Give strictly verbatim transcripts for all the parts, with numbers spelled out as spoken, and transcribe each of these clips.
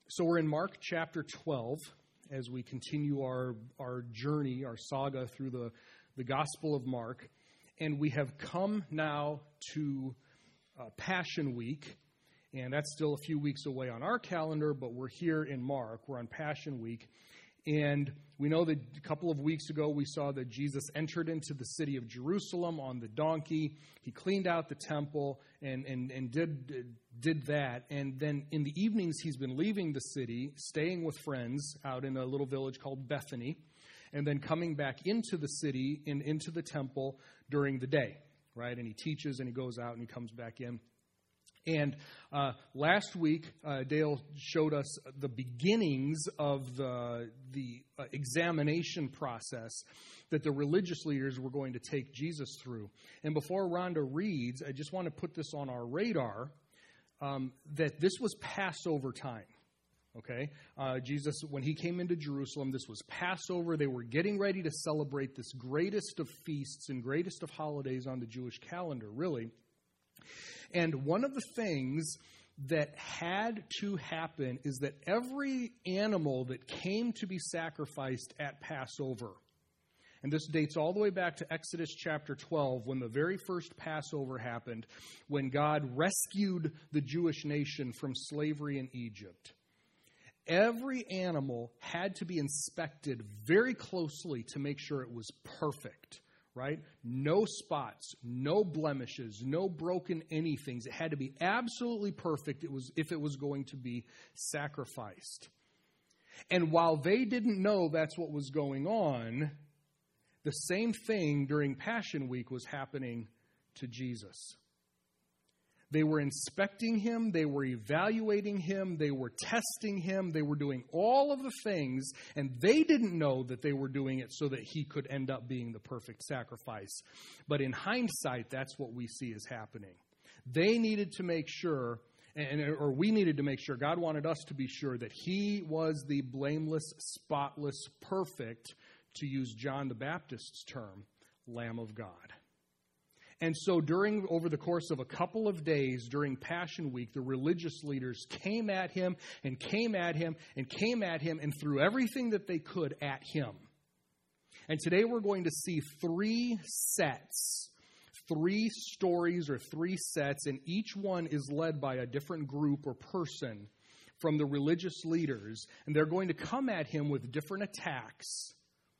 So we're in Mark chapter twelve as we continue our, our journey, our saga through the, the Gospel of Mark. And we have come now to uh, Passion Week. And that's still a few weeks away on our calendar, but we're here in Mark. We're on Passion Week. And we know that a couple of weeks ago we saw that Jesus entered into the city of Jerusalem on the donkey. He cleaned out the temple and, and, and did, did that. And then in the evenings he's been leaving the city, staying with friends out in a little village called Bethany, and then coming back into the city and into the temple during the day, right? And he teaches and he goes out and he comes back in. And uh, last week, uh, Dale showed us the beginnings of the, the uh, examination process that the religious leaders were going to take Jesus through. And before Rhonda reads, I just want to put this on our radar, um, that this was Passover time. Okay, uh, Jesus, when he came into Jerusalem, this was Passover. They were getting ready to celebrate this greatest of feasts and greatest of holidays on the Jewish calendar, really. And one of the things that had to happen is that every animal that came to be sacrificed at Passover, and this dates all the way back to Exodus chapter twelve, when the very first Passover happened, when God rescued the Jewish nation from slavery in Egypt. Every animal had to be inspected very closely to make sure it was perfect. Right? No spots, no blemishes, no broken anythings. It had to be absolutely perfect. It was if it was going to be sacrificed. And while they didn't know that's what was going on, the same thing during Passion Week was happening to Jesus. They were inspecting him, they were evaluating him, they were testing him, they were doing all of the things, and they didn't know that they were doing it so that he could end up being the perfect sacrifice. But in hindsight, that's what we see is happening. They needed to make sure, and or we needed to make sure, God wanted us to be sure that he was the blameless, spotless, perfect, to use John the Baptist's term, Lamb of God. And so during, over the course of a couple of days during Passion Week, the religious leaders came at him and came at him and came at him and threw everything that they could at him. And today we're going to see three sets, three stories or three sets, and each one is led by a different group or person from the religious leaders. And they're going to come at him with different attacks.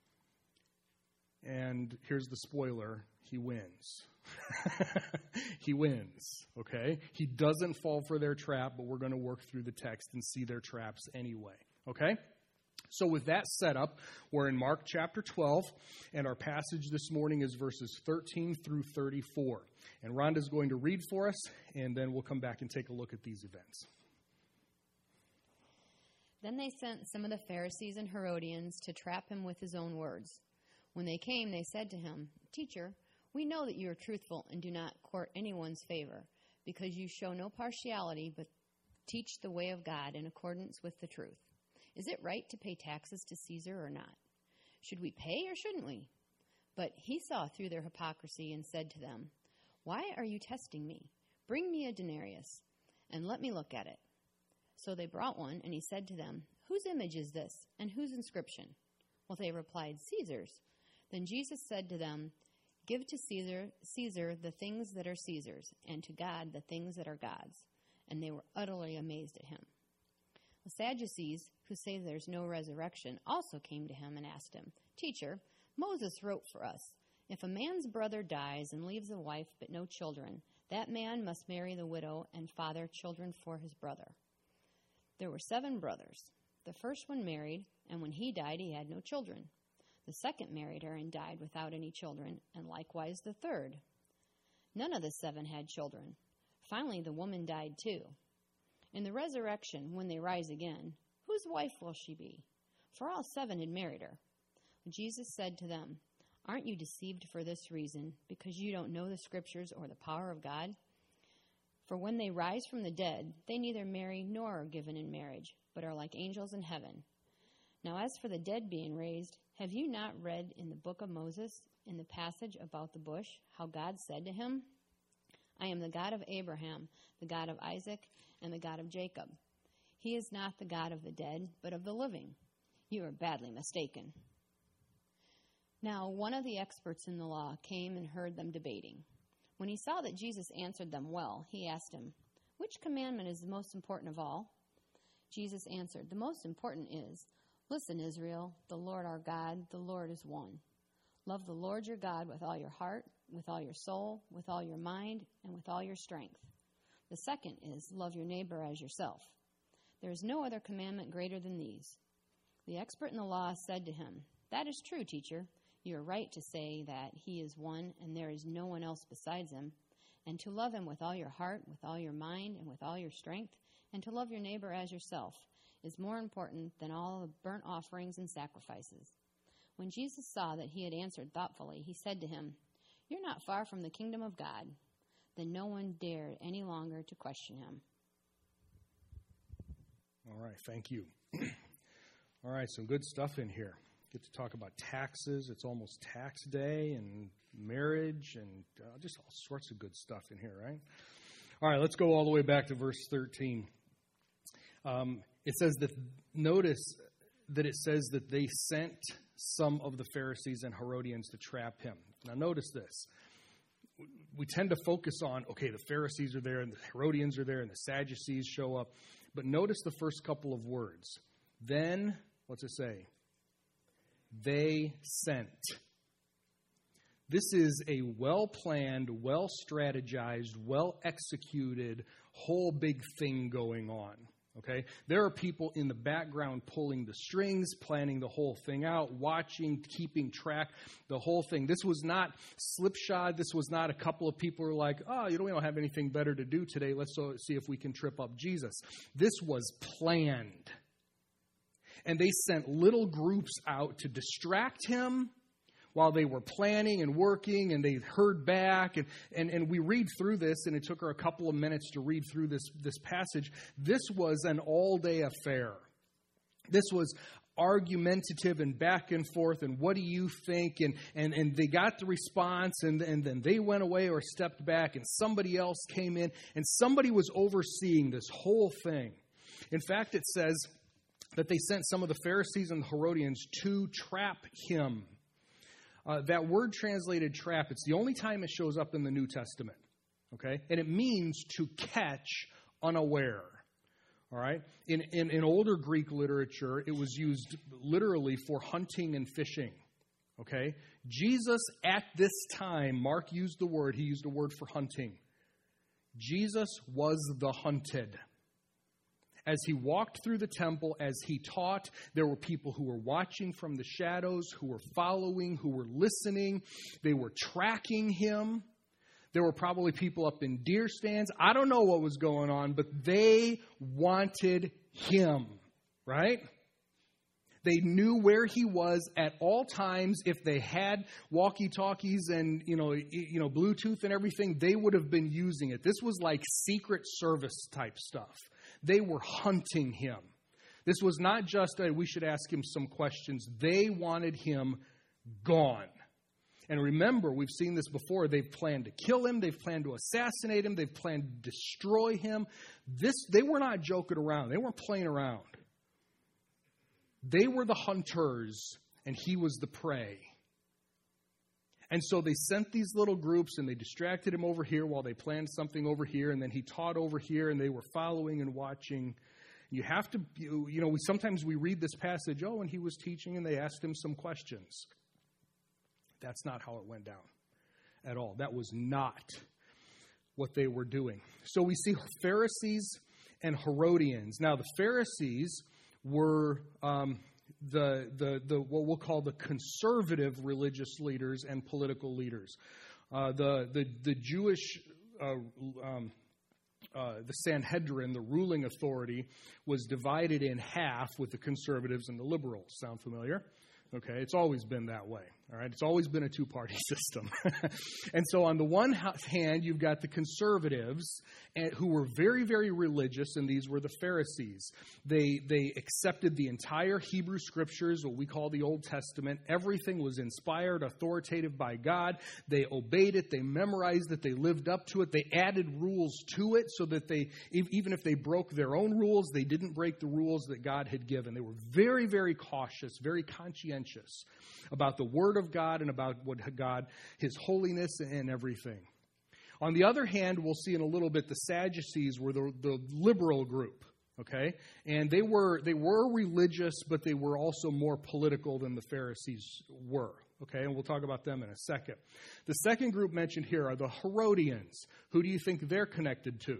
And here's the spoiler, he wins. He wins, okay? He doesn't fall for their trap, but we're going to work through the text and see their traps anyway, okay? So with that set up, we're in Mark chapter twelve, and our passage this morning is verses thirteen through thirty-four. And Rhonda's going to read for us, and then we'll come back and take a look at these events. Then they sent some of the Pharisees and Herodians to trap him with his own words. When they came, they said to him, "Teacher, we know that you are truthful and do not court anyone's favor, because you show no partiality, but teach the way of God in accordance with the truth. Is it right to pay taxes to Caesar or not? Should we pay or shouldn't we?" But he saw through their hypocrisy and said to them, "Why are you testing me? Bring me a denarius, and let me look at it." So they brought one, and he said to them, "Whose image is this, and whose inscription?" Well, they replied, "Caesar's." Then Jesus said to them, "Give to Caesar Caesar the things that are Caesar's, and to God the things that are God's." And they were utterly amazed at him. The Sadducees, who say there's no resurrection, also came to him and asked him, "Teacher, Moses wrote for us, if a man's brother dies and leaves a wife but no children, that man must marry the widow and father children for his brother. There were seven brothers. The first one married, and when he died, he had no children. The second married her and died without any children, and likewise the third. None of the seven had children. Finally, the woman died too. In the resurrection, when they rise again, whose wife will she be? For all seven had married her." Jesus said to them, "Aren't you deceived for this reason, because you don't know the Scriptures or the power of God? For when they rise from the dead, they neither marry nor are given in marriage, but are like angels in heaven. Now as for the dead being raised, have you not read in the book of Moses, in the passage about the bush, how God said to him, 'I am the God of Abraham, the God of Isaac, and the God of Jacob'? He is not the God of the dead, but of the living. You are badly mistaken." Now, one of the experts in the law came and heard them debating. When he saw that Jesus answered them well, he asked him, "Which commandment is the most important of all?" Jesus answered, "The most important is, 'Listen, Israel, the Lord our God, the Lord is one. Love the Lord your God with all your heart, with all your soul, with all your mind, and with all your strength. The second is, love your neighbor as yourself. There is no other commandment greater than these." The expert in the law said to him, "That is true, teacher. You are right to say that he is one and there is no one else besides him, and to love him with all your heart, with all your mind, and with all your strength, and to love your neighbor as yourself is more important than all the burnt offerings and sacrifices." When Jesus saw that he had answered thoughtfully, he said to him, "You're not far from the kingdom of God." Then no one dared any longer to question him. All right, thank you. All right, some good stuff in here. Get to talk about taxes. It's almost tax day, and marriage, and uh, just all sorts of good stuff in here, right? All right, let's go all the way back to verse thirteen. Um, it says that, notice that it says that they sent some of the Pharisees and Herodians to trap him. Now, notice this. We tend to focus on, okay, the Pharisees are there, and the Herodians are there, and the Sadducees show up. But notice the first couple of words. Then, what's it say? They sent. This is a well-planned, well-strategized, well-executed whole big thing going on. Okay? There are people in the background pulling the strings, planning the whole thing out, watching, keeping track, the whole thing. This was not slipshod. This was not a couple of people who are like, oh, you know, we don't have anything better to do today. Let's see if we can trip up Jesus. This was planned. And they sent little groups out to distract him while they were planning and working, and they heard back. And, and, and we read through this, and it took her a couple of minutes to read through this, this passage. This was an all-day affair. This was argumentative and back and forth, and what do you think? And, and, and they got the response, and, and then they went away or stepped back, and somebody else came in, and somebody was overseeing this whole thing. In fact, it says that they sent some of the Pharisees and the Herodians to trap him. Uh, that word translated trap, it's the only time it shows up in the New Testament. Okay? And it means to catch unaware. All right? In, in, in older Greek literature, it was used literally for hunting and fishing. Okay? Jesus, at this time, Mark used the word, he used the word for hunting. Jesus was the hunted. As he walked through the temple, as he taught, there were people who were watching from the shadows, who were following, who were listening. They were tracking him. There were probably people up in deer stands. I don't know what was going on, but they wanted him, right? They knew where he was at all times. If they had walkie-talkies and, you know, you know, Bluetooth and everything, they would have been using it. This was like Secret Service type stuff. They were hunting him. This was not just a, we should ask him some questions. They wanted him gone. And remember, we've seen this before. They've planned to kill him. They've planned to assassinate him. They've planned to destroy him. This, they were not joking around. They weren't playing around. They were the hunters, and he was the prey. And so they sent these little groups, and they distracted him over here while they planned something over here, and then he taught over here, and they were following and watching. You have to, you, you know, we, sometimes we read this passage, oh, and he was teaching, and they asked him some questions. That's not how it went down at all. That was not what they were doing. So we see Pharisees and Herodians. Now, the Pharisees were um, the, the, the what we'll call the conservative religious leaders and political leaders. Uh, the, the, the Jewish, uh, um, uh, the Sanhedrin, the ruling authority, was divided in half with the conservatives and the liberals. Sound familiar? Okay, it's always been that way. All right, it's always been a two-party system. And so on the one hand, you've got the conservatives who were very, very religious, and these were the Pharisees. They they accepted the entire Hebrew Scriptures, what we call the Old Testament. Everything was inspired, authoritative by God. They obeyed it. They memorized it. They lived up to it. They added rules to it so that they, even if they broke their own rules, they didn't break the rules that God had given. They were very, very cautious, very conscientious about the Word of God and about what God, His holiness and everything. On the other hand, we'll see in a little bit the Sadducees were the, the liberal group, okay? And they were they were religious, but they were also more political than the Pharisees were, okay? And we'll talk about them in a second. The second group mentioned here are the Herodians. Who do you think they're connected to?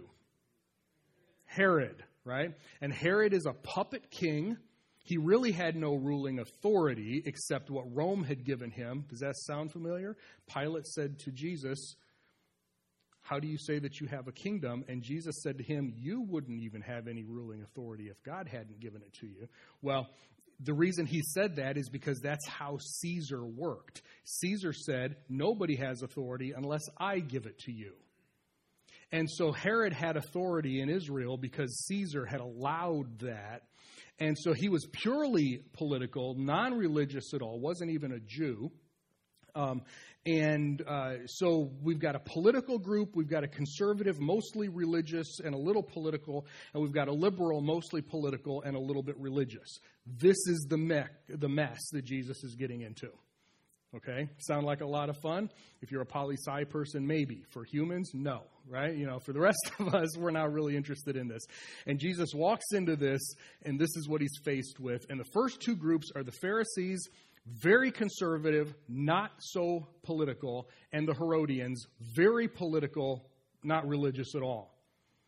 Herod, right? And Herod is a puppet king. He really had no ruling authority except what Rome had given him. Does that sound familiar? Pilate said to Jesus, "How do you say that you have a kingdom?" And Jesus said to him, "You wouldn't even have any ruling authority if God hadn't given it to you." Well, the reason he said that is because that's how Caesar worked. Caesar said, "Nobody has authority unless I give it to you." And so Herod had authority in Israel because Caesar had allowed that. And so he was purely political, non-religious at all, wasn't even a Jew. Um, and uh, so we've got a political group, we've got a conservative, mostly religious and a little political, and we've got a liberal, mostly political and a little bit religious. This is the, me- the mess that Jesus is getting into. Okay? Sound like a lot of fun? If you're a poli-sci person, maybe. For humans, no. Right? You know, for the rest of us, we're not really interested in this. And Jesus walks into this, and this is what he's faced with. And the first two groups are the Pharisees, very conservative, not so political, and the Herodians, very political, not religious at all.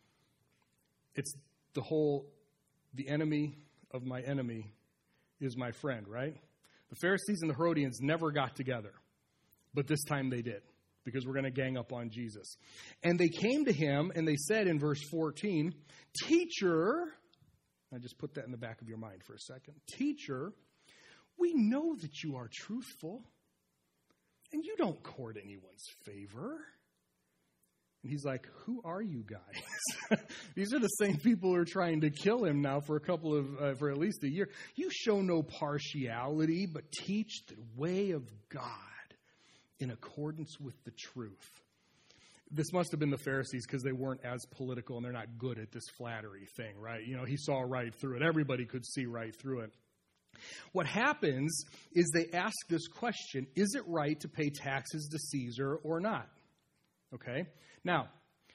It's the whole, the enemy of my enemy is my friend, right? The Pharisees and the Herodians never got together, but this time they did, because we're going to gang up on Jesus. And they came to him, and they said in verse fourteen, "Teacher," I just put that in the back of your mind for a second, "Teacher, we know that you are truthful, and you don't court anyone's favor." And he's like, "Who are you guys?" These are the same people who are trying to kill him now for a couple of, uh, for at least a year. "You show no partiality, but teach the way of God in accordance with the truth." This must have been the Pharisees because they weren't as political and they're not good at this flattery thing, right? You know, he saw right through it. Everybody could see right through it. What happens is they ask this question: is it right to pay taxes to Caesar or not? Okay. Now,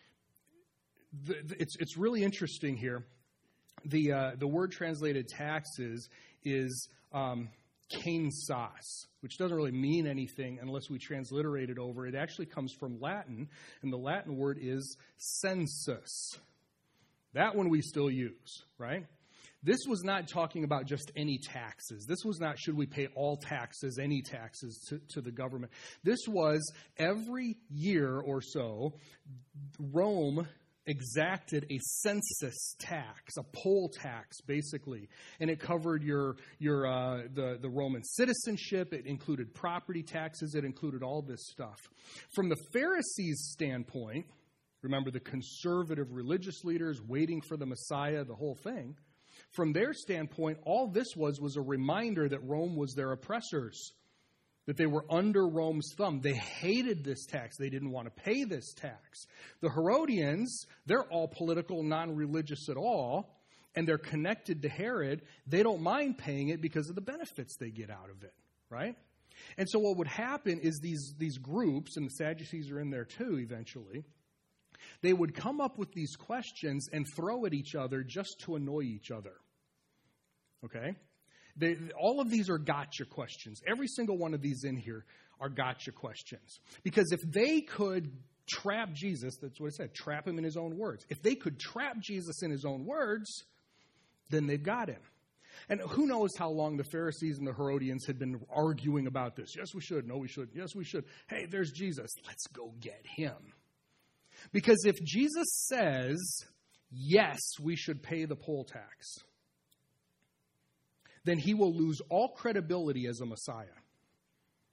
the, the, it's it's really interesting here. The uh, the word translated taxes is um, kainos, which doesn't really mean anything unless we transliterate it over. It actually comes from Latin, and the Latin word is census. That one we still use, right? This was not talking about just any taxes. This was not, should we pay all taxes, any taxes to, to the government. This was every year or so, Rome exacted a census tax, a poll tax, basically. And it covered your your uh, the, the Roman citizenship. It included property taxes. It included all this stuff. From the Pharisees' standpoint, remember the conservative religious leaders waiting for the Messiah, the whole thing. From their standpoint, all this was was a reminder that Rome was their oppressors, that they were under Rome's thumb. They hated this tax. They didn't want to pay this tax. The Herodians, they're all political, non-religious at all, and they're connected to Herod. They don't mind paying it because of the benefits they get out of it, right? And so what would happen is these, these groups, and the Sadducees are in there too eventually, they would come up with these questions and throw at each other just to annoy each other. Okay? They, all of these are gotcha questions. Every single one of these in here are gotcha questions. Because if they could trap Jesus, that's what it said, trap him in his own words. If they could trap Jesus in his own words, then they've got him. And who knows how long the Pharisees and the Herodians had been arguing about this. Yes, we should. No, we shouldn't. Yes, we should. Hey, there's Jesus. Let's go get him. Because if Jesus says, yes, we should pay the poll tax, then he will lose all credibility as a Messiah.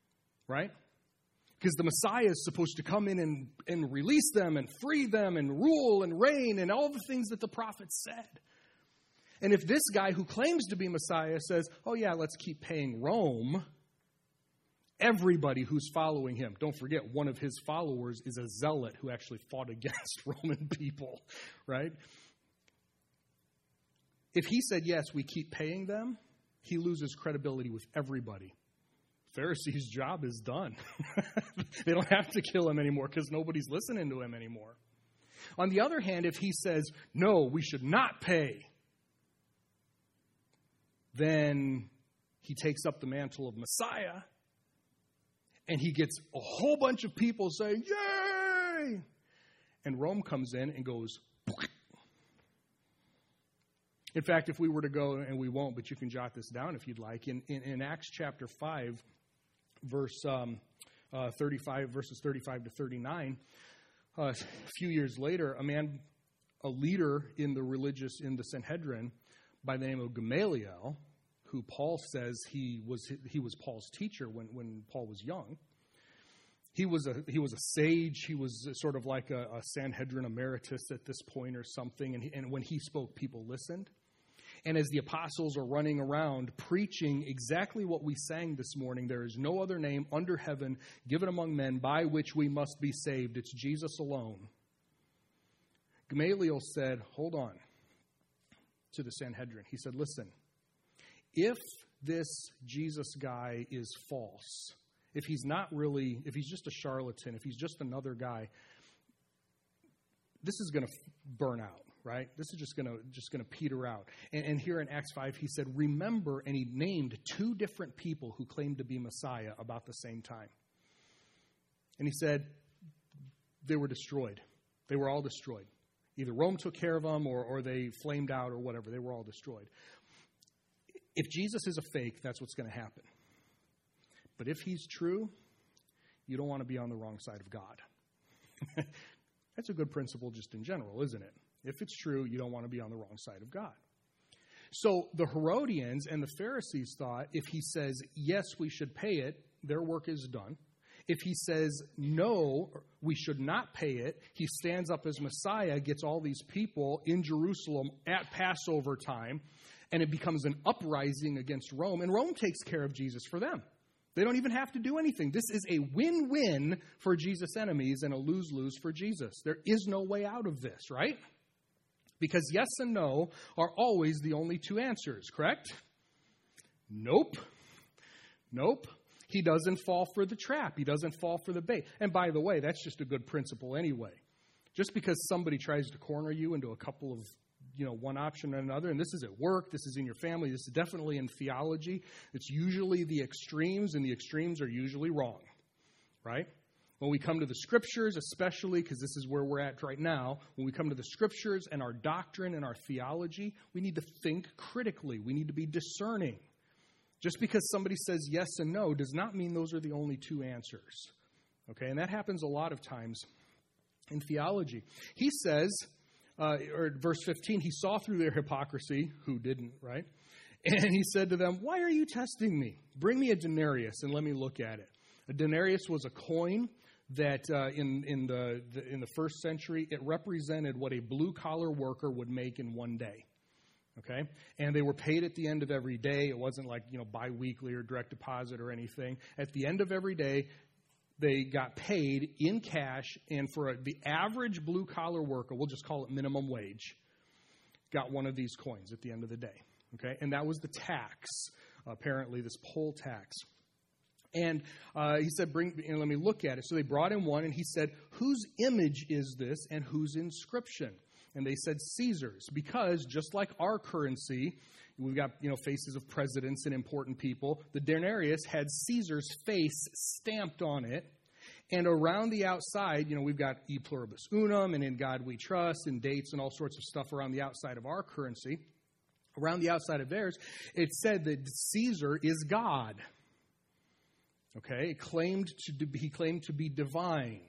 right? Because the Messiah is supposed to come in and, and release them and free them and rule and reign and all the things that the prophets said. And if this guy who claims to be Messiah says, oh yeah, let's keep paying Rome, everybody who's following him, don't forget, one of his followers is a zealot who actually fought against Roman people, right? If he said, yes, we keep paying them, he loses credibility with everybody. Pharisees' job is done. They don't have to kill him anymore because nobody's listening to him anymore. On the other hand, if he says, no, we should not pay, then he takes up the mantle of Messiah, and he gets a whole bunch of people saying, yay! And Rome comes in and goes, in fact, if we were to go, and we won't, but you can jot this down if you'd like, in, in, in Acts chapter five, verse um, uh, thirty-five, verses thirty-five to thirty-nine, uh, a few years later, a man, a leader in the religious, in the Sanhedrin, by the name of Gamaliel, who Paul says he was he was Paul's teacher when, when Paul was young. He was a he was a sage. He was sort of like a, a Sanhedrin emeritus at this point or something. And he, and when he spoke, people listened. And as the apostles are running around preaching exactly what we sang this morning, there is no other name under heaven given among men by which we must be saved. It's Jesus alone. Gamaliel said, hold on, to the Sanhedrin. He said, listen, if this Jesus guy is false, if he's not really, if he's just a charlatan, if he's just another guy, this is going to burn out, right? This is just going to just going to peter out. And, and here in Acts five, he said, remember, and he named two different people who claimed to be Messiah about the same time. And he said, they were destroyed. They were all destroyed. Either Rome took care of them or, or they flamed out or whatever. They were all destroyed. If Jesus is a fake, that's what's going to happen. But if he's true, you don't want to be on the wrong side of God. That's a good principle just in general, isn't it? If it's true, you don't want to be on the wrong side of God. So the Herodians and the Pharisees thought if he says, yes, we should pay it, their work is done. If he says, no, we should not pay it, he stands up as Messiah, gets all these people in Jerusalem at Passover time, and it becomes an uprising against Rome, and Rome takes care of Jesus for them. They don't even have to do anything. This is a win-win for Jesus' enemies and a lose-lose for Jesus. There is no way out of this, right? Because yes and no are always the only two answers, correct? Nope. Nope. He doesn't fall for the trap. He doesn't fall for the bait. And by the way, that's just a good principle anyway. Just because somebody tries to corner you into a couple of, you know, one option or another, and this is at work, this is in your family, this is definitely in theology, it's usually the extremes, and the extremes are usually wrong, right? When we come to the Scriptures, especially, because this is where we're at right now, when we come to the Scriptures and our doctrine and our theology, we need to think critically. We need to be discerning. Just because somebody says yes and no does not mean those are the only two answers. Okay, and that happens a lot of times in theology. He says, uh, or verse fifteen, he saw through their hypocrisy, who didn't, right? And he said to them, why are you testing me? Bring me a denarius and let me look at it. A denarius was a coin that uh, in, in, the, the, in the first century, it represented what a blue-collar worker would make in one day. Okay? And they were paid at the end of every day. It wasn't like, you know, biweekly or direct deposit or anything. At the end of every day, they got paid in cash, and for a, the average blue-collar worker, we'll just call it minimum wage, got one of these coins at the end of the day. Okay? And that was the tax, apparently, this poll tax. And uh, he said, "Bring, you know, let me look at it." So they brought him one, and he said, "Whose image is this, and whose inscription?" And they said, "Caesar's," because just like our currency, we've got, you know, faces of presidents and important people. The denarius had Caesar's face stamped on it, and around the outside, you know, we've got "E pluribus unum" and "In God We Trust" and dates and all sorts of stuff around the outside of our currency. Around the outside of theirs, it said that Caesar is God. Okay, it claimed to be, he claimed to be divine.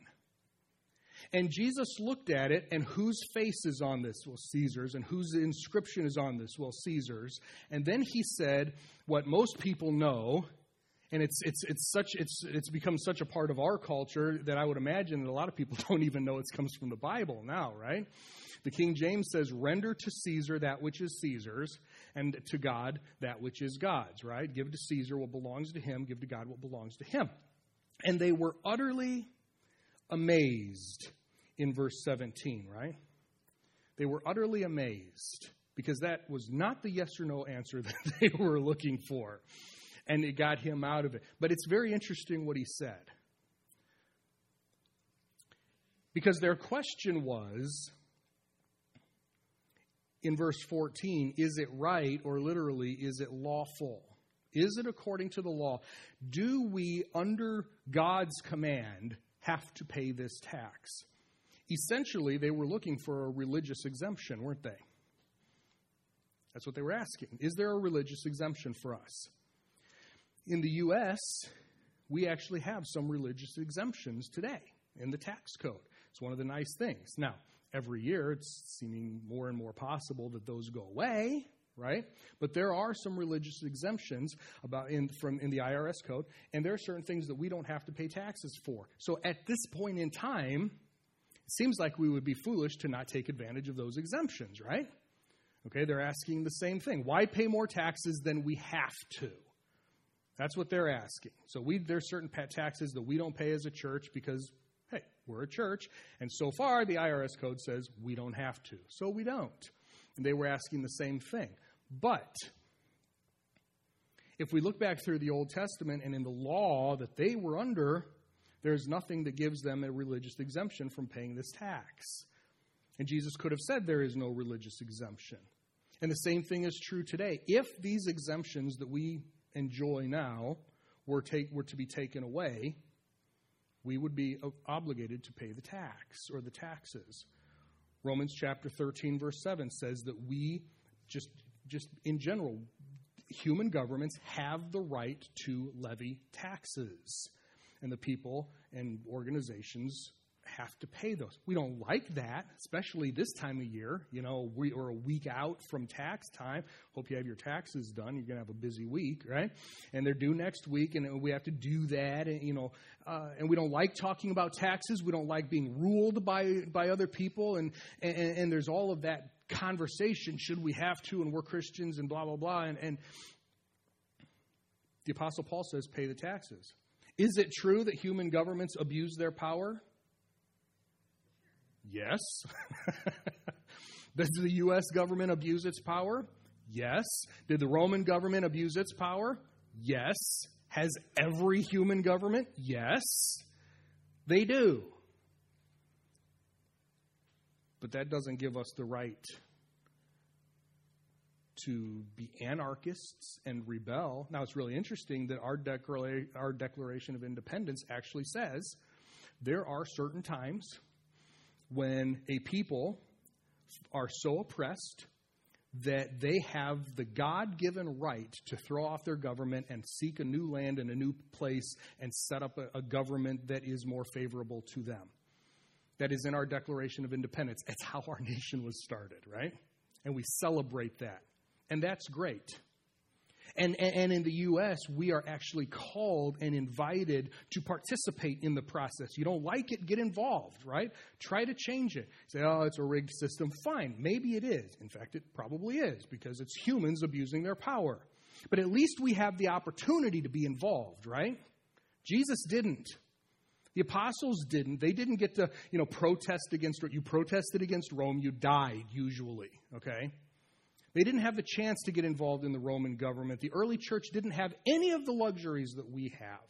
And Jesus looked at it, and whose face is on this? Well, Caesar's. And whose inscription is on this? Well, Caesar's. And then he said what most people know, And it's it's it's such it's it's become such a part of our culture that I would imagine that a lot of people don't even know it comes from the Bible now, right? The King James says, "Render to Caesar that which is Caesar's, and to God that which is God's," right? Give to Caesar what belongs to him, give to God what belongs to him. And they were utterly amazed in verse seventeen, right? They were utterly amazed because that was not the yes or no answer that they were looking for. And it got him out of it. But it's very interesting what he said. Because their question was, in verse fourteen, is it right, or literally, is it lawful? Is it according to the law? Do we, under God's command, have to pay this tax? Essentially, they were looking for a religious exemption, weren't they? That's what they were asking. Is there a religious exemption for us? In the U S, we actually have some religious exemptions today in the tax code. It's one of the nice things. Now, every year it's seeming more and more possible that those go away, right? But there are some religious exemptions about in from in the I R S code, and there are certain things that we don't have to pay taxes for. So at this point in time, it seems like we would be foolish to not take advantage of those exemptions, right? Okay, they're asking the same thing. Why pay more taxes than we have to? That's what they're asking. So we there's certain taxes that we don't pay as a church because, hey, we're a church. And so far, the I R S code says we don't have to. So we don't. And they were asking the same thing. But if we look back through the Old Testament and in the law that they were under, there's nothing that gives them a religious exemption from paying this tax. And Jesus could have said there is no religious exemption. And the same thing is true today. If these exemptions that we enjoy now were take were to be taken away, we would be obligated to pay the tax or the taxes. Romans chapter thirteen verse seven says that we just just in general, human governments have the right to levy taxes, and the people and organizations have to pay those. We don't like that, especially this time of year. You know, we are a week out from tax time. Hope you have your taxes done. You're going to have a busy week, right? And they're due next week, and we have to do that. And, you know, uh, and we don't like talking about taxes. We don't like being ruled by by other people. And, and and there's all of that conversation. Should we have to? And we're Christians, and blah blah blah. And, and the Apostle Paul says, pay the taxes. Is it true that human governments abuse their power? Yes. Does the U S government abuse its power? Yes. Did the Roman government abuse its power? Yes. Has every human government? Yes. They do. But that doesn't give us the right to be anarchists and rebel. Now, it's really interesting that our, declara- our Declaration of Independence actually says there are certain times when a people are so oppressed that they have the God-given right to throw off their government and seek a new land and a new place and set up a, a government that is more favorable to them. That is in our Declaration of Independence. It's how our nation was started, right? And we celebrate that. And that's great. And, and in the U S, we are actually called and invited to participate in the process. You don't like it, get involved, right? Try to change it. Say, oh, it's a rigged system. Fine, maybe it is. In fact, it probably is because it's humans abusing their power. But at least we have the opportunity to be involved, right? Jesus didn't. The apostles didn't. They didn't get to, you know, protest against, you protested against Rome, you died usually, okay? They didn't have the chance to get involved in the Roman government. The early church didn't have any of the luxuries that we have.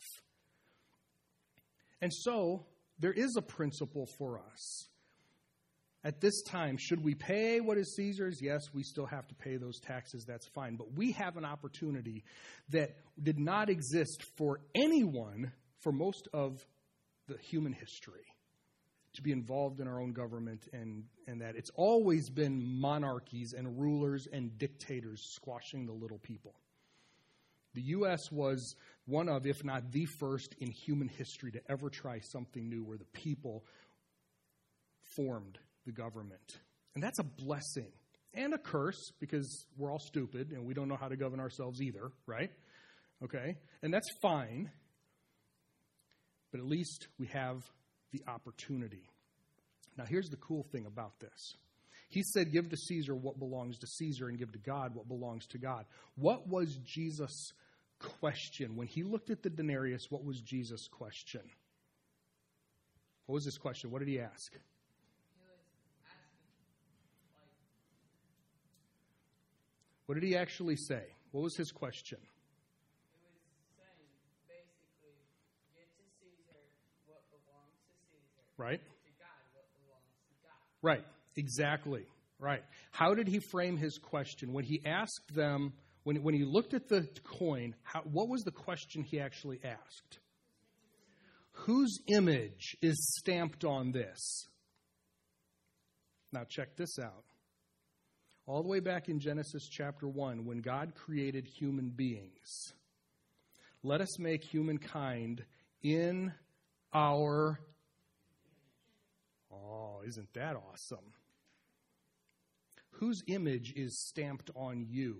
And so, there is a principle for us. At this time, should we pay what is Caesar's? Yes, we still have to pay those taxes. That's fine. But we have an opportunity that did not exist for anyone for most of the human history. To be involved in our own government, and, and that it's always been monarchies and rulers and dictators squashing the little people. The U S was one of, if not the first in human history to ever try something new where the people formed the government. And that's a blessing and a curse because we're all stupid and we don't know how to govern ourselves either, right? okay? And that's fine. But at least we have the opportunity. Now, here's the cool thing about this. He said, give to Caesar what belongs to Caesar and give to God what belongs to God. What was Jesus' question? When he looked at the denarius, what was Jesus' question? What was his question? What did he ask? He was asking, like, What did he actually say? What was his question? he was saying, basically, give to Caesar what belongs to Caesar. Right? Give to God what belongs to God. Right. Exactly. Right. How did he frame his question? When he asked them, when, when he looked at the coin, how, what was the question he actually asked? Whose image is stamped on this? Now check this out. All the way back in Genesis chapter one, when God created human beings, let us make humankind in our... Oh, isn't that awesome? Whose image is stamped on you?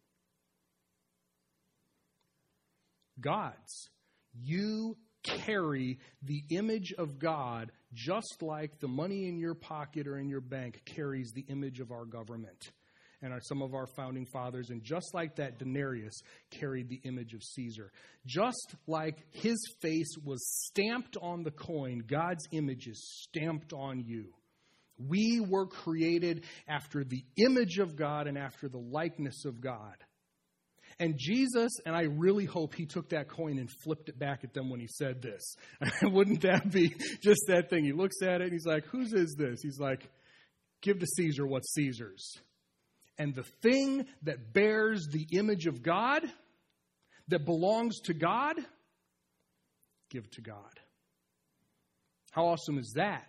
God's. You carry the image of God just like the money in your pocket or in your bank carries the image of our government and our, some of our founding fathers. And just like that denarius carried the image of Caesar. Just like his face was stamped on the coin, God's image is stamped on you. We were created after the image of God and after the likeness of God. And Jesus, and I really hope he took that coin and flipped it back at them when he said this. Wouldn't that be just that thing? He looks at it and he's like, whose is this? He's like, give to Caesar what's Caesar's. And the thing that bears the image of God, that belongs to God, give to God. How awesome is that?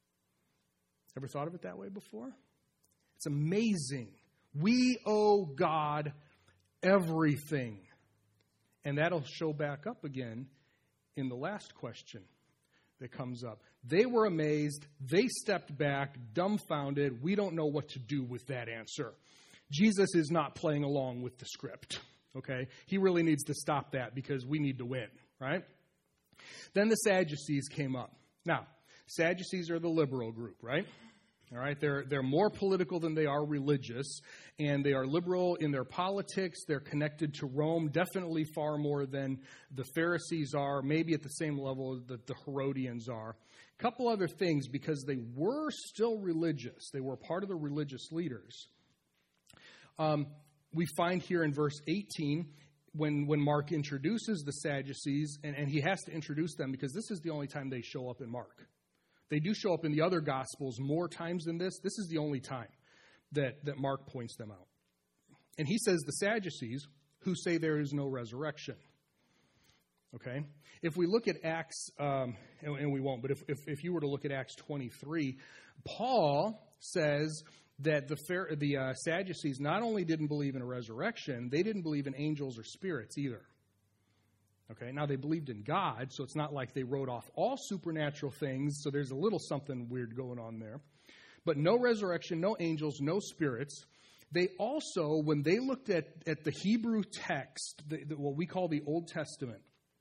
Ever thought of it that way before? It's amazing. We owe God everything. And that'll show back up again in the last question that comes up. They were amazed. They stepped back, dumbfounded. We don't know what to do with that answer. Jesus is not playing along with the script. Okay? He really needs to stop that because we need to win, right? Then the Sadducees came up. Now, Sadducees are the liberal group, right? All right, they're they're more political than they are religious, and they are liberal in their politics. They're connected to Rome, definitely far more than the Pharisees are, maybe at the same level that the Herodians are. A couple other things, because they were still religious. They were part of the religious leaders. Um, we find here in verse eighteen, when, when Mark introduces the Sadducees, and, and he has to introduce them because this is the only time they show up in Mark. They do show up in the other Gospels more times than this. This is the only time that, that Mark points them out. And he says the Sadducees, who say there is no resurrection. Okay? If we look at Acts, um, and, and we won't, but if, if, if you were to look at Acts twenty-three, Paul says that the, the uh, Sadducees not only didn't believe in a resurrection, they didn't believe in angels or spirits either. Okay, now they believed in God, so it's not like they wrote off all supernatural things, so there's a little something weird going on there. But no resurrection, no angels, no spirits. They also, when they looked at, at the Hebrew text, the, the, what we call the Old Testament,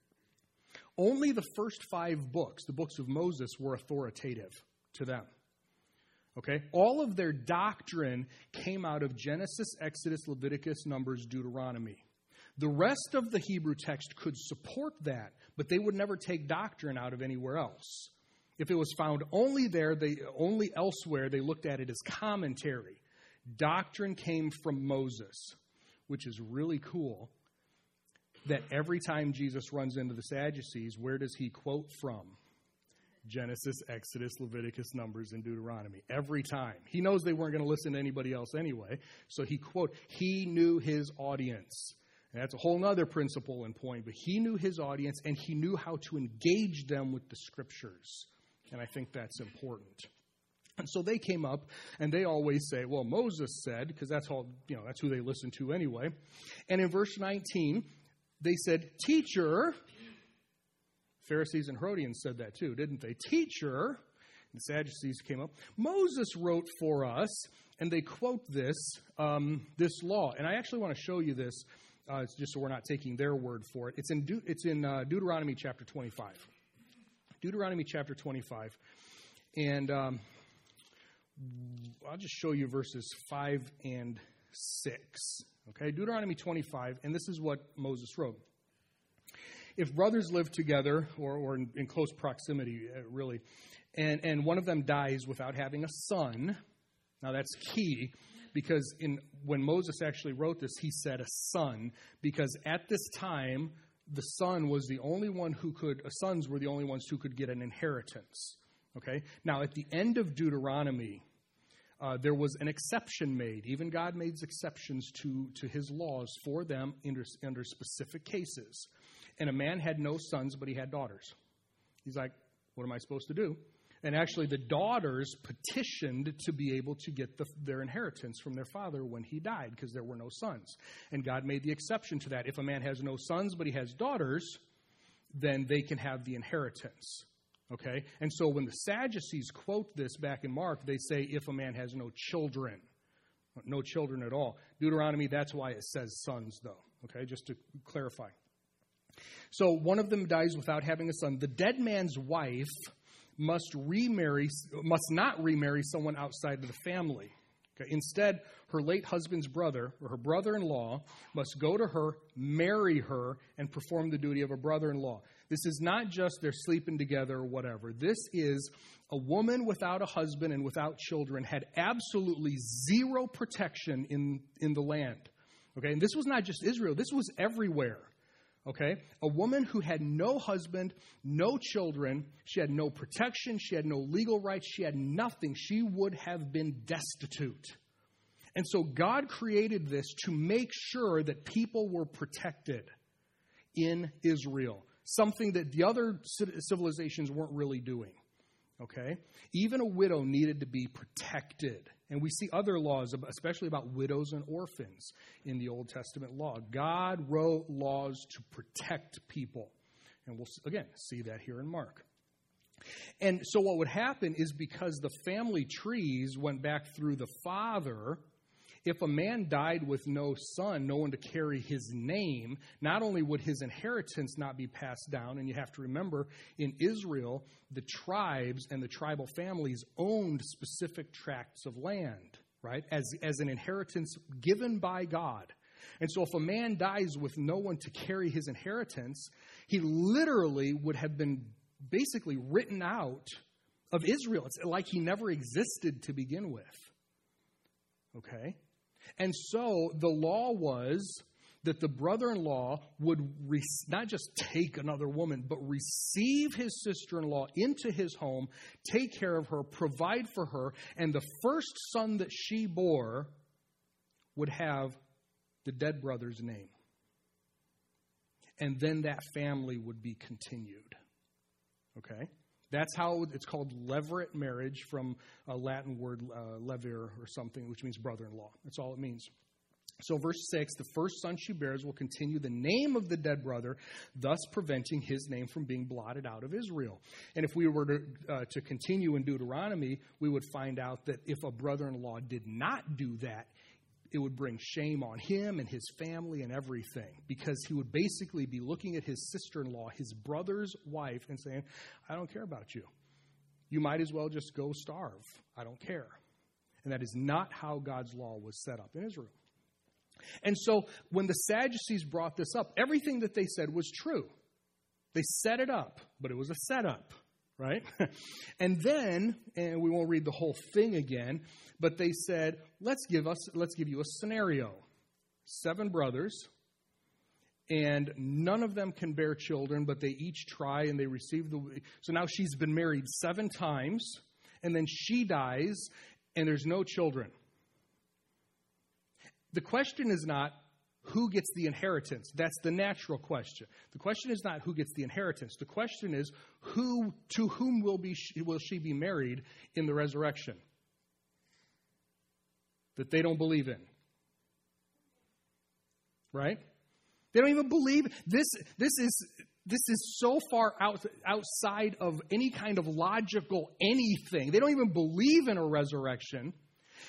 only the first five books, the books of Moses, were authoritative to them. Okay, all of their doctrine came out of Genesis, Exodus, Leviticus, Numbers, Deuteronomy. The rest of the Hebrew text could support that, but they would never take doctrine out of anywhere else. If it was found only there, they only elsewhere, they looked at it as commentary. Doctrine came from Moses, which is really cool that every time Jesus runs into the Sadducees, where does he quote from? Genesis, Exodus, Leviticus, Numbers, and Deuteronomy. Every time. He knows they weren't going to listen to anybody else anyway, so he quote. He knew his audience. And that's a whole other principle and point, but he knew his audience and he knew how to engage them with the scriptures. And I think that's important. And so they came up and they always say, well, Moses said, because that's all, you know, that's who they listen to anyway. And in verse nineteen, they said, teacher, Pharisees and Herodians said that too, didn't they? Teacher, the Sadducees came up, Moses wrote for us, and they quote this, um, this law. And I actually want to show you this. uh, it's just so we're not taking their word for it. It's in De- it's in uh, Deuteronomy chapter twenty-five. Deuteronomy chapter twenty-five. And um, I'll just show you verses five and six. Okay, Deuteronomy twenty-five, and this is what Moses wrote. If brothers live together, or, or in, in close proximity, uh, really, and, and one of them dies without having a son, now that's key, because in when Moses actually wrote this, he said a son, because at this time, the son was the only one who could, uh, sons were the only ones who could get an inheritance. Okay? Now, at the end of Deuteronomy, uh, there was an exception made. Even God made exceptions to, to his laws for them under, under specific cases. And a man had no sons, but he had daughters. He's like, what am I supposed to do? And actually, the daughters petitioned to be able to get the, their inheritance from their father when he died, because there were no sons. And God made the exception to that. If a man has no sons, but he has daughters, then they can have the inheritance. Okay? And so when the Sadducees quote this back in Mark, they say, if a man has no children. No children at all. Deuteronomy, that's why it says sons, though. Okay? Just to clarify. So one of them dies without having a son. The dead man's wife must remarry, must not remarry someone outside of the family. Okay? Instead, her late husband's brother, or her brother-in-law, must go to her, marry her, and perform the duty of a brother-in-law. This is not just they're sleeping together or whatever. This is a woman without a husband and without children had absolutely zero protection in, in the land. Okay? And this was not just Israel. This was everywhere. Okay? A woman who had no husband, no children, she had no protection, she had no legal rights, she had nothing. She would have been destitute. And so God created this to make sure that people were protected in Israel. Something that the other civilizations weren't really doing. Okay? Even a widow needed to be protected. And we see other laws, especially about widows and orphans in the Old Testament law. God wrote laws to protect people. And we'll, again, see that here in Mark. And so what would happen is, because the family trees went back through the father, if a man died with no son, no one to carry his name, not only would his inheritance not be passed down, and you have to remember, in Israel, the tribes and the tribal families owned specific tracts of land, right, as, as an inheritance given by God. And so if a man dies with no one to carry his inheritance, he literally would have been basically written out of Israel. It's like he never existed to begin with. Okay? And so the law was that the brother-in-law would re- not just take another woman, but receive his sister-in-law into his home, take care of her, provide for her, and the first son that she bore would have the dead brother's name. And then that family would be continued. Okay? That's how it's called levirate marriage, from a Latin word, uh, levir or something, which means brother-in-law. That's all it means. So verse six, the first son she bears will continue the name of the dead brother, thus preventing his name from being blotted out of Israel. And if we were to, uh, to continue in Deuteronomy, we would find out that if a brother-in-law did not do that, it would bring shame on him and his family and everything, because he would basically be looking at his sister-in-law, his brother's wife, and saying, I don't care about you. You might as well just go starve. I don't care. And that is not how God's law was set up in Israel. And so when the Sadducees brought this up, everything that they said was true. They set it up, but it was a setup, right? And then, and we won't read the whole thing again, but they said, let's give us, let's give you a scenario. Seven brothers, and none of them can bear children, but they each try and they receive the... So now she's been married seven times, and then she dies, and there's no children. The question is not who gets the inheritance. That's the natural question. The question is not who gets the inheritance. The question is, who to whom will be will she be married in the resurrection? That they don't believe in. Right? They don't even believe this. This is this is so far out outside of any kind of logical anything. They don't even believe in a resurrection.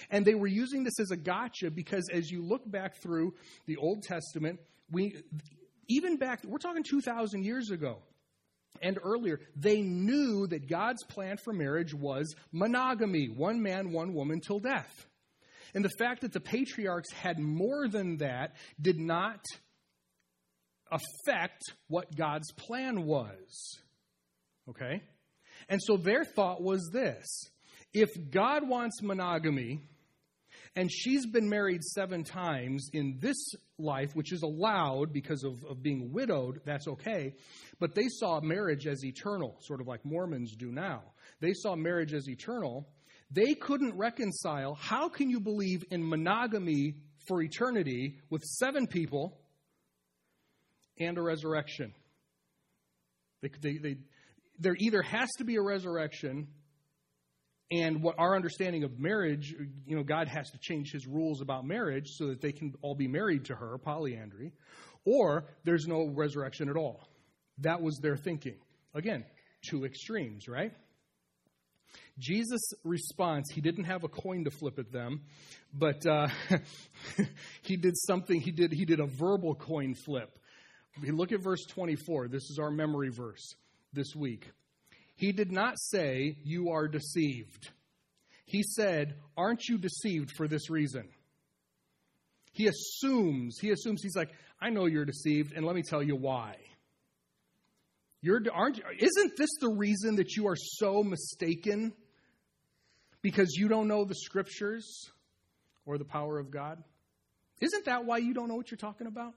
And they were using this as a gotcha because as you look back through the Old Testament, we even back, we're talking two thousand years ago and earlier, they knew that God's plan for marriage was monogamy, one man, one woman till death. And the fact that the patriarchs had more than that did not affect what God's plan was. Okay? And so their thought was this: if God wants monogamy, and she's been married seven times in this life, which is allowed because of, of being widowed, that's okay. But they saw marriage as eternal, sort of like Mormons do now. They saw marriage as eternal. They couldn't reconcile, how can you believe in monogamy for eternity with seven people and a resurrection? They, they, they, there either has to be a resurrection, and what our understanding of marriage, you know, God has to change his rules about marriage so that they can all be married to her, polyandry, or there's no resurrection at all. That was their thinking. Again, two extremes, right? Jesus' response, he didn't have a coin to flip at them, but uh, he did something, he did, he did a verbal coin flip. Look at verse twenty-four. This is our memory verse this week. He did not say, you are deceived. He said, aren't you deceived for this reason? He assumes, he assumes, he's like, I know you're deceived, and let me tell you why. You're, aren't, isn't this the reason that you are so mistaken? Because you don't know the Scriptures or the power of God? Isn't that why you don't know what you're talking about?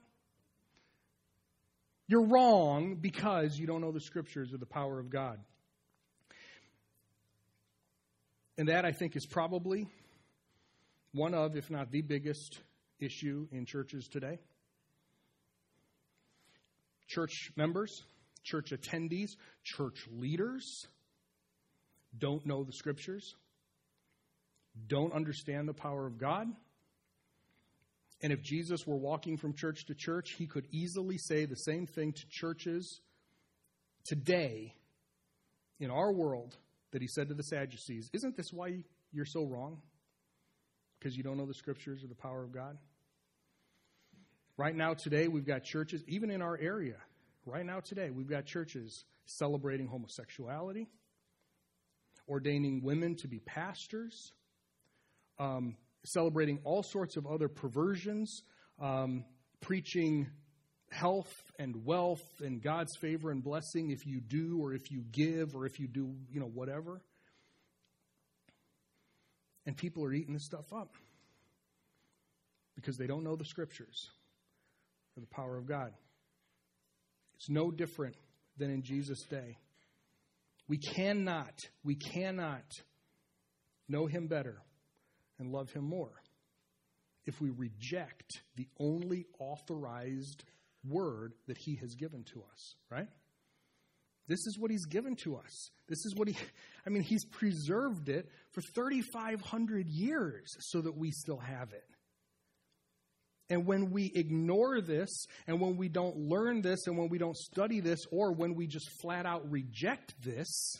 You're wrong because you don't know the Scriptures or the power of God. And that, I think, is probably one of, if not the biggest issue in churches today. Church members, church attendees, church leaders don't know the Scriptures, don't understand the power of God. And if Jesus were walking from church to church, he could easily say the same thing to churches today in our world that he said to the Sadducees. Isn't this why you're so wrong? Because you don't know the Scriptures or the power of God? Right now today, we've got churches, even in our area, right now today, we've got churches celebrating homosexuality, ordaining women to be pastors, um, celebrating all sorts of other perversions, um, preaching health and wealth and God's favor and blessing if you do or if you give or if you do, you know, whatever. And people are eating this stuff up because they don't know the Scriptures or the power of God. It's no different than in Jesus' day. We cannot, we cannot know him better and love him more if we reject the only authorized word that he has given to us, right? This is what he's given to us. This is what he, I mean, he's preserved it for thirty-five hundred years so that we still have it. And when we ignore this, and when we don't learn this, and when we don't study this, or when we just flat out reject this,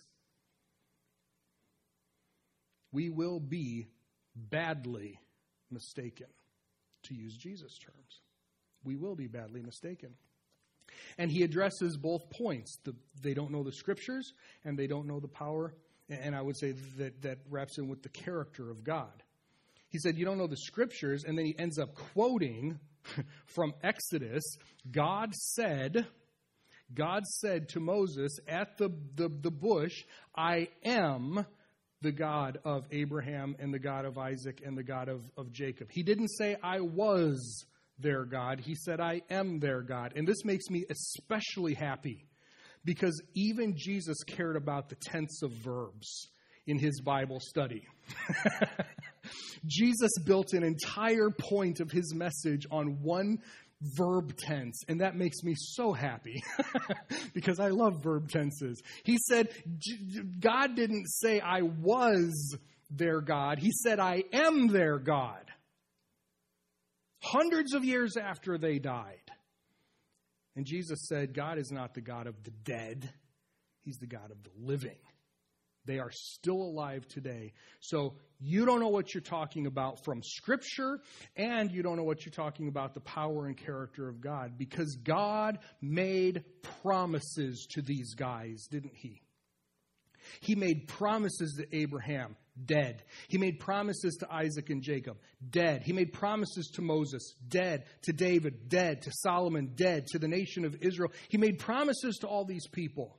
we will be badly mistaken, to use Jesus' terms. We will be badly mistaken. And he addresses both points. The, they don't know the Scriptures, and they don't know the power. And I would say that that wraps in with the character of God. He said, you don't know the Scriptures, and then he ends up quoting from Exodus. God said, God said to Moses at the, the, the bush, I am the God of Abraham and the God of Isaac and the God of, of Jacob. He didn't say, I was their God. He said, I am their God. And this makes me especially happy because even Jesus cared about the tense of verbs in his Bible study. Jesus built an entire point of his message on one verb tense, and that makes me so happy because I love verb tenses. He said, God didn't say I was their God. He said, I am their God. Hundreds of years after they died. And Jesus said, God is not the God of the dead. He's the God of the living. They are still alive today. So you don't know what you're talking about from Scripture, and you don't know what you're talking about the power and character of God, because God made promises to these guys, didn't he? He made promises to Abraham, dead. He made promises to Isaac and Jacob, dead. He made promises to Moses, dead. To David, dead. To Solomon, dead. To the nation of Israel. He made promises to all these people.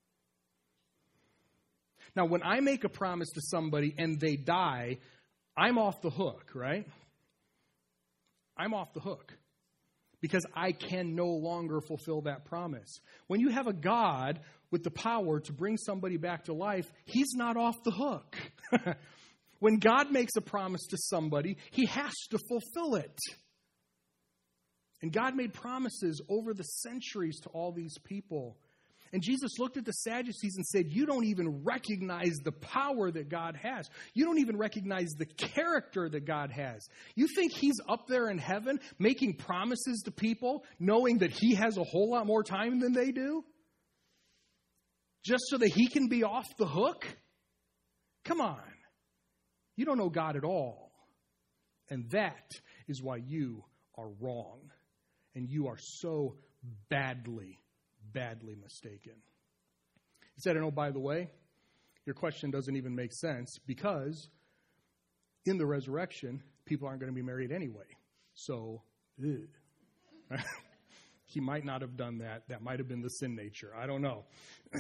Now, when I make a promise to somebody and they die, I'm off the hook, right? I'm off the hook because I can no longer fulfill that promise. When you have a God with the power to bring somebody back to life, he's not off the hook. When God makes a promise to somebody, he has to fulfill it. And God made promises over the centuries to all these people. And Jesus looked at the Sadducees and said, you don't even recognize the power that God has. You don't even recognize the character that God has. You think he's up there in heaven making promises to people, knowing that he has a whole lot more time than they do? Just so that he can be off the hook? Come on. You don't know God at all. And that is why you are wrong. And you are so badly badly mistaken. He said, and oh, by the way, your question doesn't even make sense because in the resurrection, people aren't going to be married anyway. So, ugh. He might not have done that. That might have been the sin nature. I don't know.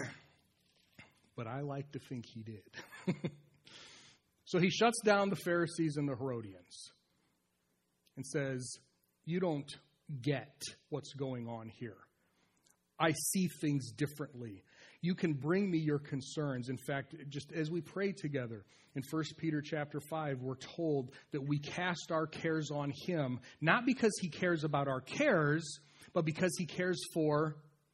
But I like to think he did. So he shuts down the Pharisees and the Herodians and says, you don't get what's going on here. I see things differently. You can bring me your concerns. In fact, just as we pray together in First Peter chapter five, we're told that we cast our cares on him, not because he cares about our cares, but because he cares for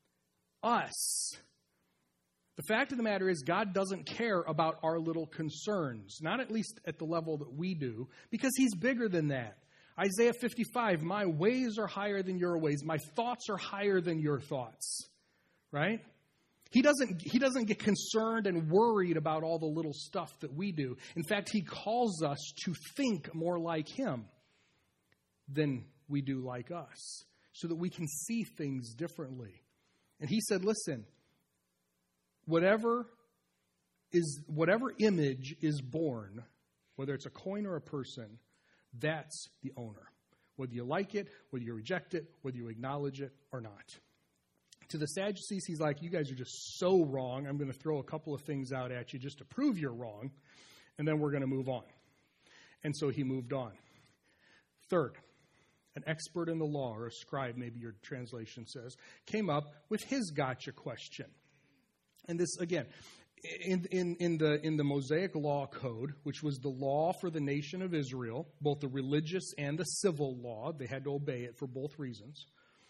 us. The fact of the matter is God doesn't care about our little concerns, not at least at the level that we do, because he's bigger than that. Isaiah fifty-five, my ways are higher than your ways. My thoughts are higher than your thoughts. Right? He doesn't, he doesn't get concerned and worried about all the little stuff that we do. In fact, he calls us to think more like him than we do like us, so that we can see things differently. And he said, listen, whatever is whatever image is born, whether it's a coin or a person, that's the owner. Whether you like it, whether you reject it, whether you acknowledge it or not. To the Sadducees, he's like, you guys are just so wrong. I'm going to throw a couple of things out at you just to prove you're wrong, and then we're going to move on. And so he moved on. Third, an expert in the law, or a scribe, maybe your translation says, came up with his gotcha question. And this, again, In, in, in the in the Mosaic Law Code, which was the law for the nation of Israel, both the religious and the civil law, they had to obey it for both reasons.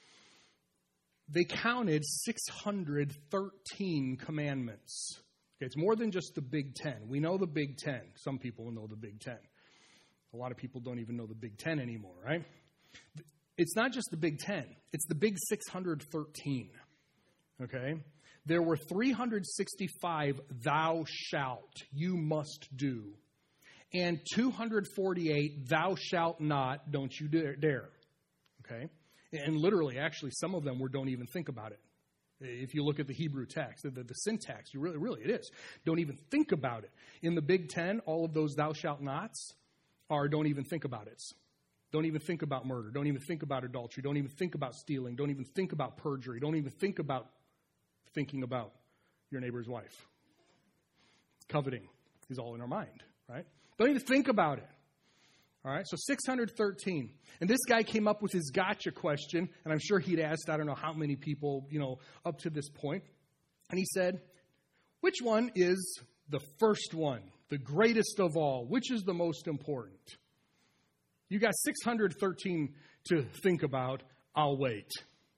They counted six hundred thirteen commandments. Okay, it's more than just the Big Ten. We know the Big Ten. Some people know the Big Ten. A lot of people don't even know the Big Ten anymore, right? It's not just the Big Ten. It's the Big six hundred thirteen. Okay? There were three hundred sixty-five thou shalt, you must do, and two hundred forty-eight thou shalt not, don't you dare. Okay? And literally, actually, some of them were don't even think about it. If you look at the Hebrew text, the, the syntax, you really, really, it is. Don't even think about it. In the Big Ten, all of those thou shalt nots are don't even think about it. Don't even think about murder. Don't even think about adultery. Don't even think about stealing. Don't even think about perjury. Don't even think about thinking about your neighbor's wife. Coveting is all in our mind, right? Don't even think about it. All right, so six hundred thirteen. And this guy came up with his gotcha question, and I'm sure he'd asked, I don't know how many people, you know, up to this point. And he said, which one is the first one, the greatest of all? Which is the most important? You got six hundred thirteen to think about. I'll wait.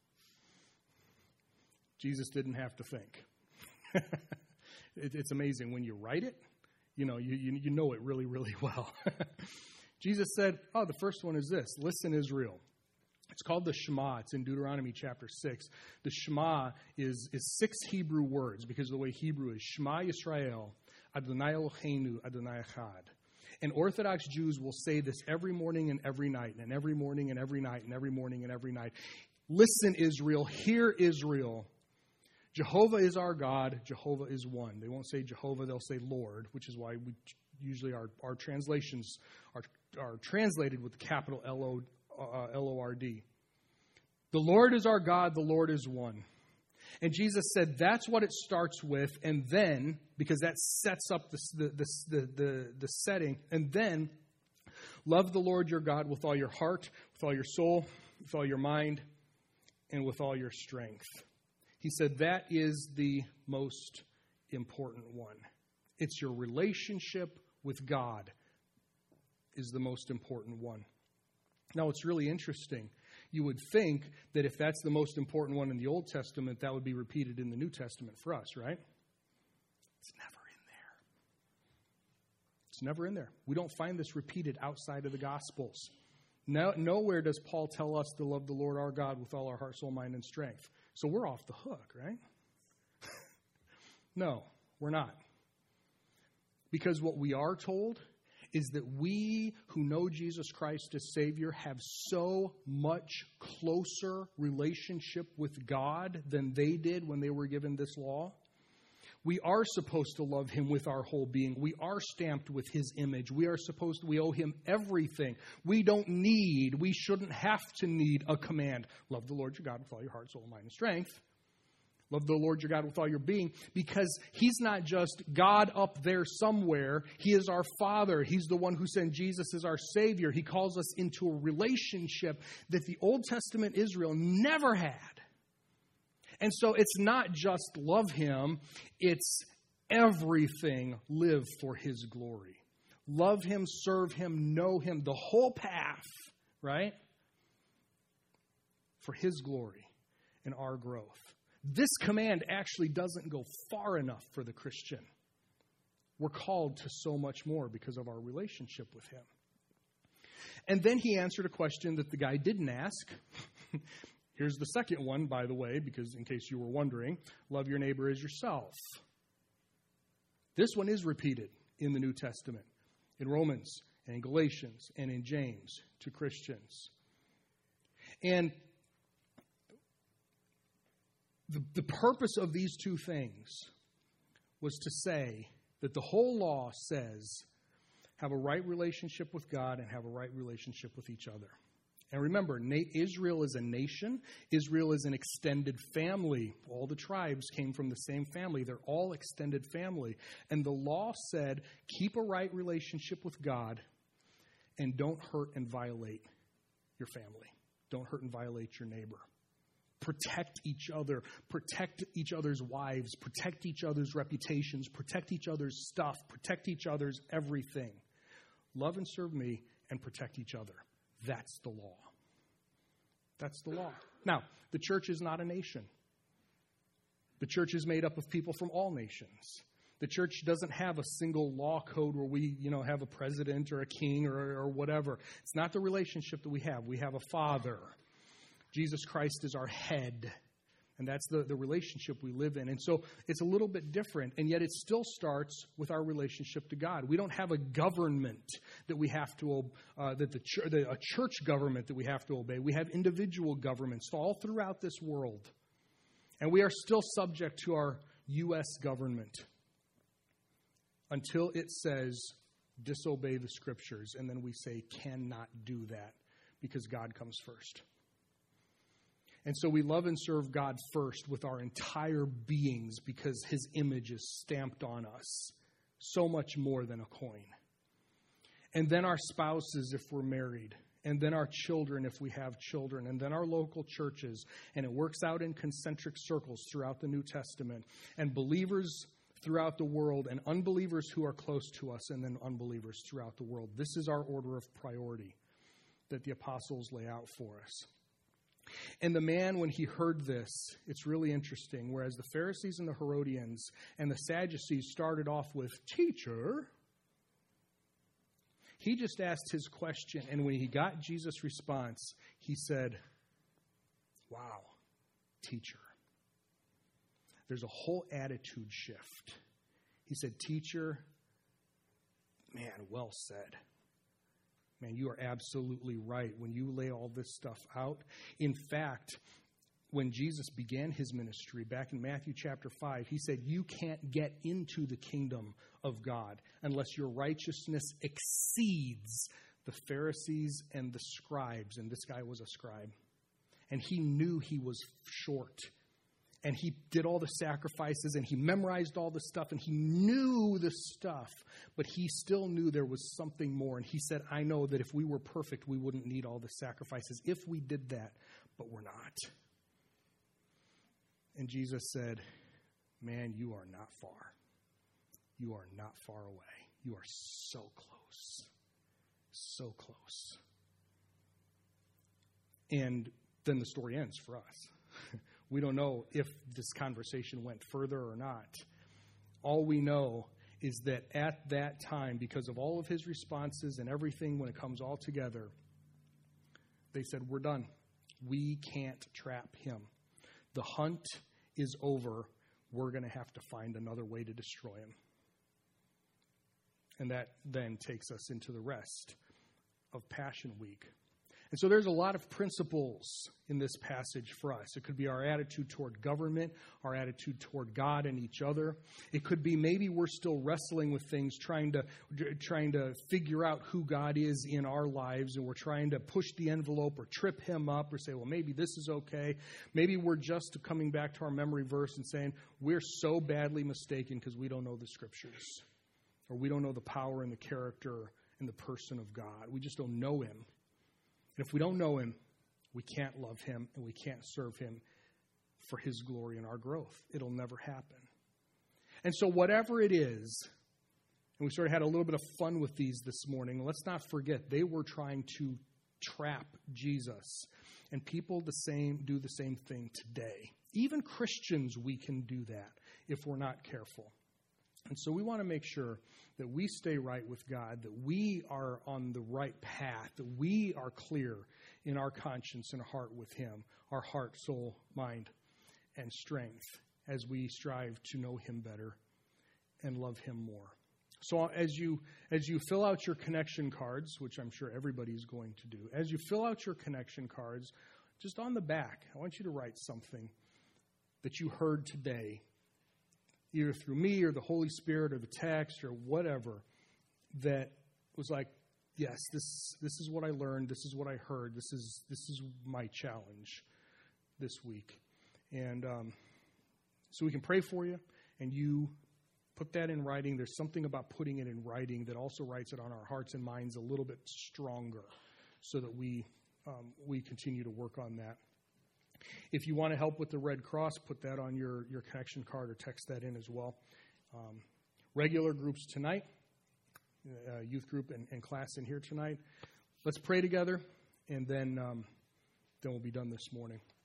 Jesus didn't have to think. it, it's amazing when you write it, you know, you, you, you know it really, really well. Jesus said, oh, the first one is this. Listen, Israel. It's called the Shema. It's in Deuteronomy chapter six. The Shema is, is six Hebrew words because of the way Hebrew is. Shema Yisrael, Adonai Eloheinu, Adonai Echad. And Orthodox Jews will say this every morning and every night, and every morning and every night, and every morning and every night. Listen, Israel, hear Israel. Jehovah is our God, Jehovah is one. They won't say Jehovah, they'll say Lord, which is why we usually our, our translations are, are translated with the capital L O, uh, L O R D. The Lord is our God, the Lord is one. And Jesus said that's what it starts with, and then, because that sets up the, the, the, the, the setting, and then love the Lord your God with all your heart, with all your soul, with all your mind, and with all your strength. He said that is the most important one. It's your relationship with God is the most important one. Now, it's really interesting. You would think that if that's the most important one in the Old Testament, that would be repeated in the New Testament for us, right? It's never in there. It's never in there. We don't find this repeated outside of the Gospels. No, nowhere does Paul tell us to love the Lord our God with all our heart, soul, mind, and strength. So we're off the hook, right? No, we're not. Because what we are told is that we who know Jesus Christ as Savior have so much closer relationship with God than they did when they were given this law. We are supposed to love Him with our whole being. We are stamped with His image. We are supposed to, we owe Him everything. We don't need, we shouldn't have to need a command. Love the Lord your God with all your heart, soul, mind, and strength. Love the Lord your God with all your being, because He's not just God up there somewhere. He is our Father. He's the one who sent Jesus as our Savior. He calls us into a relationship that the Old Testament Israel never had. And so it's not just love Him, it's everything live for His glory. Love Him, serve Him, know Him, the whole path, right? For His glory and our growth. This command actually doesn't go far enough for the Christian. We're called to so much more because of our relationship with Him. And then He answered a question that the guy didn't ask. Here's the second one, by the way, because in case you were wondering, love your neighbor as yourself. This one is repeated in the New Testament, in Romans and in Galatians and in James to Christians. And The, the purpose of these two things was to say that the whole law says have a right relationship with God and have a right relationship with each other. And remember, Israel is a nation. Israel is an extended family. All the tribes came from the same family. They're all extended family. And the law said, keep a right relationship with God and don't hurt and violate your family. Don't hurt and violate your neighbor. Protect each other, protect each other's wives, protect each other's reputations, protect each other's stuff, protect each other's everything. Love and serve me and protect each other. That's the law. That's the law. Now, the church is not a nation. The church is made up of people from all nations. The church doesn't have a single law code where we, you know, have a president or a king or, or whatever. It's not the relationship that we have. We have a Father. Jesus Christ is our head, and that's the, the relationship we live in. And so it's a little bit different, and yet it still starts with our relationship to God. We don't have a government that we have to, uh, that the, ch- the a church government that we have to obey. We have individual governments all throughout this world, and we are still subject to our U S government until it says disobey the Scriptures, and then we say cannot do that because God comes first. And so we love and serve God first with our entire beings because His image is stamped on us so much more than a coin. And then our spouses if we're married. And then our children if we have children. And then our local churches. And it works out in concentric circles throughout the New Testament. And believers throughout the world and unbelievers who are close to us and then unbelievers throughout the world. This is our order of priority that the apostles lay out for us. And the man, when he heard this, it's really interesting. Whereas the Pharisees and the Herodians and the Sadducees started off with, teacher, he just asked his question. And when he got Jesus' response, he said, wow, teacher. There's a whole attitude shift He said, "Teacher, man, well said. Man, you are absolutely right when you lay all this stuff out." In fact, when Jesus began his ministry back in Matthew chapter five, he said, "You can't get into the kingdom of God unless your righteousness exceeds the Pharisees and the scribes." And this guy was a scribe. And he knew he was short. And he did all the sacrifices and he memorized all the stuff and he knew the stuff, but he still knew there was something more. And he said, "I know that if we were perfect, we wouldn't need all the sacrifices if we did that, but we're not." And Jesus said, "Man, you are not far. You are not far away. You are so close, so close." And then the story ends for us. We don't know if this conversation went further or not. All we know is that at that time, because of all of his responses and everything, when it comes all together, they said, "We're done. We can't trap him. The hunt is over. We're going to have to find another way to destroy him." And that then takes us into the rest of Passion Week. And so there's a lot of principles in this passage for us. It could be our attitude toward government, our attitude toward God and each other. It could be maybe we're still wrestling with things, trying to trying to figure out who God is in our lives, and we're trying to push the envelope or trip him up or say, well, maybe this is okay. Maybe we're just coming back to our memory verse and saying we're so badly mistaken because we don't know the scriptures, or we don't know the power and the character and the person of God. We just don't know him. And if we don't know him, we can't love him and we can't serve him for his glory and our growth. It'll never happen. And so whatever it is, and we sort of had a little bit of fun with these this morning, let's not forget they were trying to trap Jesus. And people the same do the same thing today. Even Christians, we can do that if we're not careful. And so we want to make sure that we stay right with God, that we are on the right path, that we are clear in our conscience and heart with him, our heart, soul, mind, and strength as we strive to know him better and love him more. So as you as you fill out your connection cards, which I'm sure everybody's going to do, as you fill out your connection cards, just on the back, I want you to write something that you heard today, either through me or the Holy Spirit or the text or whatever, that was like, yes, this this is what I learned, this is what I heard, this is this is my challenge this week. And um, so we can pray for you, and you put that in writing. There's something about putting it in writing that also writes it on our hearts and minds a little bit stronger so that we um, we continue to work on that. If you want to help with the Red Cross, put that on your, your connection card or text that in as well. Um, regular groups tonight, uh, youth group and, and class in here tonight. Let's pray together, and then um, then we'll be done this morning.